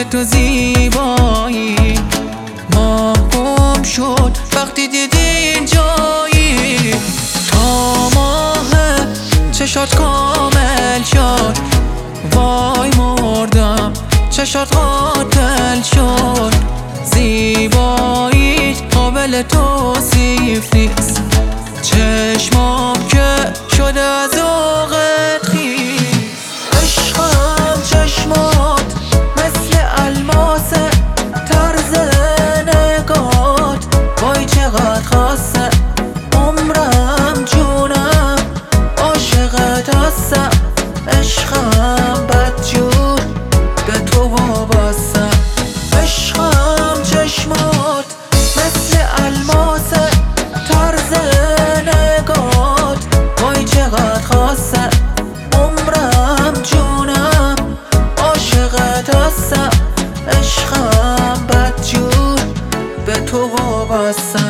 تو زیبایی، ماه گم شد وقتی دیدی جایی. تا ماه چشات کامل شد، وای مردم چشات قاتل شد. زیباییت قابل توصیف نیست، چشمام که شده از ذوقت خیس. عشقم چشمات مثل الماسه، طرز نگات وای چقدر خاصه. عمرم جونم عاشقت هستم، عشقم بدجور به تو وابستم. عشقم چشمات مثل الماسه، طرز نگات وای چقدر خاصه. عمرم جونم عاشقت هستم، عشقم بدجور به تو وابستم.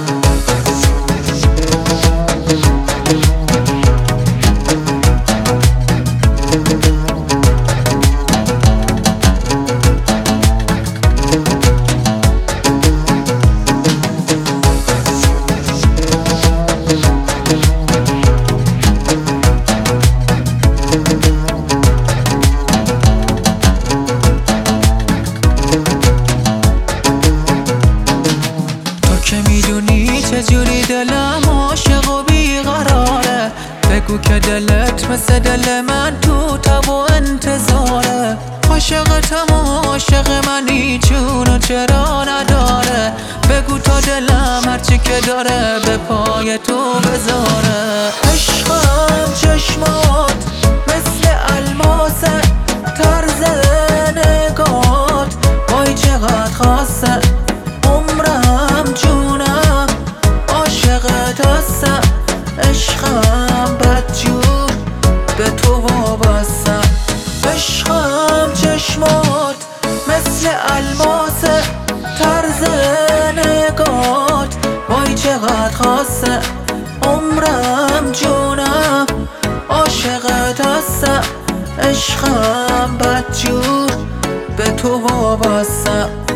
که میدونی چجوری دلم عاشق و بیقراره، بگو که دلت مثل دل من تو تب و انتظاره. عاشقتم و عاشق منی، چونو چرا نداره. بگو تا دلم هرچی که داره به پای تو بذاره. عشقم چشمات مثل الماسه، طرز نگات وای چقدر خاصه. عمرم جونم عاشقت هستم، عشقم بدجور به تو وابستم. عشقم چشمات مثل الماسه، طرز نگات وای چقدر خاصه. عمرم جونم عاشقت هستم، عشقم بدجور به تو وابستم.